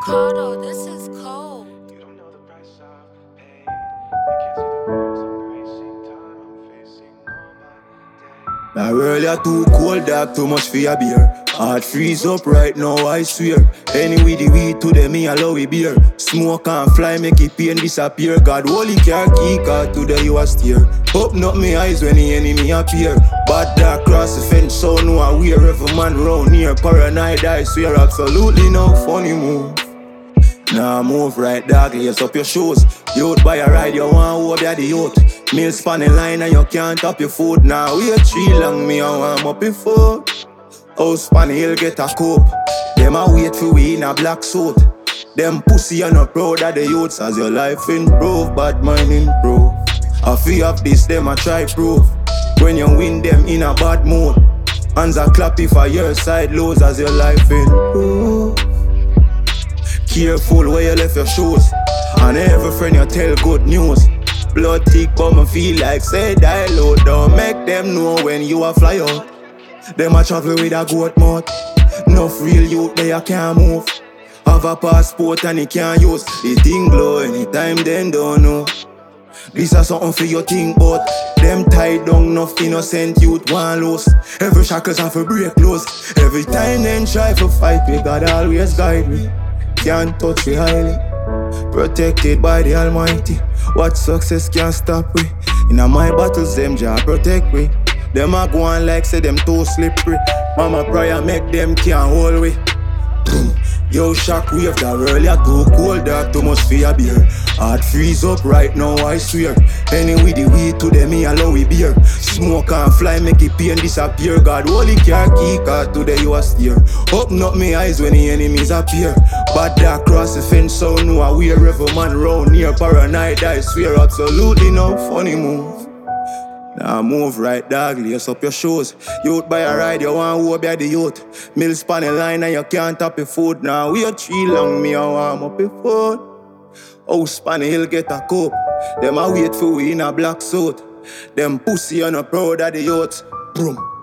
Cardo, this is cold. You don't know the price I've paid. You can't see the walls I'm racing, time I'm facing all my days. That world you too cold, dog, too much for your beer. Heart freeze up right now, I swear. Anyway, the weed to them, me allow it beer. Smoke and fly, make it pain disappear. God, holy car key, car today you a steer. Open up my eyes when the enemy appear. Bad dog cross the fence, so no aware. Every man round here, paranoid, I swear. Absolutely no funny move. Nah, move right, dog, lace up your shoes. Youth buy a ride, you want over the youth. Meal spanning line and you can't top your food. Now wait 3 long, me I warm up your food. House pan hill get a cope. Them a wait for we in a black suit. Them pussy are not proud of the youths. As your life improve, bad mind improve. I feel of this, them a try prove. When you win them in a bad mood, hands are clappy for your side lows. As your life improve, careful where you left your shoes. And every friend you tell good news. Blood thick but me feel like say die low. Don't make them know when you a fly out. Them a travel with a goat mouth. Enough real youth they a can't move. Have a passport and he can't use. The thing blow anytime them don't know. This is something for your think about. Them tied down enough innocent youth want lose. Every shackles have to break loose. Every time them try to fight me, God always guide me. Can't touch me highly, protected by the Almighty. What success can't stop me. In my battles them Jah protect me. Them a go on like say them too slippery. Mama prayer make them can't hold me. Boom. Yo, shock wave, that world ya too cold, dog, too much for your beer. Heart freeze up right now, I swear. Anyway, the weed to them, me allow it beer. Smoke and fly, make it pain disappear. God, holy car key, car today you a steer. Open up my eyes when the enemies appear. Bad dog cross the fence, so no aware. Every man round here, paranoid, I swear. Absolutely no funny move. Now move right, dog, lace up your shoes. Youth buy a ride, you want to be the youth. Mill span a line and you can't tap your food. Now wait 3 long, me I warm up your food. House span a hill get a cope. Them a wait for we in a black suit. Them pussy are not proud of the youth. Boom.